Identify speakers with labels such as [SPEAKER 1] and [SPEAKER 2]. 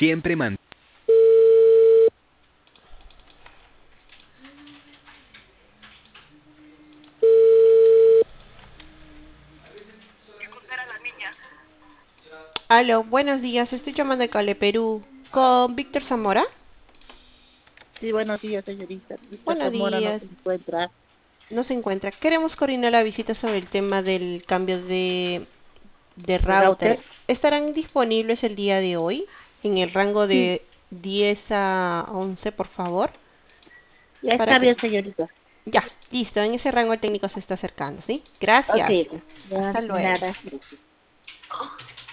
[SPEAKER 1] Siempre man.
[SPEAKER 2] Aló, buenos días. Estoy llamando de Cale, Perú, con Víctor Zamora.
[SPEAKER 3] Sí, buenos días, señorita. Víctor
[SPEAKER 2] Buenos
[SPEAKER 3] Zamora no
[SPEAKER 2] días.
[SPEAKER 3] se encuentra.
[SPEAKER 2] No se encuentra. Queremos coordinar la visita sobre el tema del cambio de
[SPEAKER 3] ¿El router?
[SPEAKER 2] router. ¿Estarán disponibles el día de hoy en el rango
[SPEAKER 3] Sí,
[SPEAKER 2] de 10 a 11, por favor?
[SPEAKER 3] ya
[SPEAKER 2] Para
[SPEAKER 3] está
[SPEAKER 2] que...
[SPEAKER 3] bien, señorita.
[SPEAKER 2] Ya, listo. En ese rango el técnico se está acercando, ¿sí?
[SPEAKER 3] Ok,
[SPEAKER 2] Gracias.
[SPEAKER 3] ya,
[SPEAKER 2] Hasta
[SPEAKER 3] de
[SPEAKER 2] luego.
[SPEAKER 3] nada.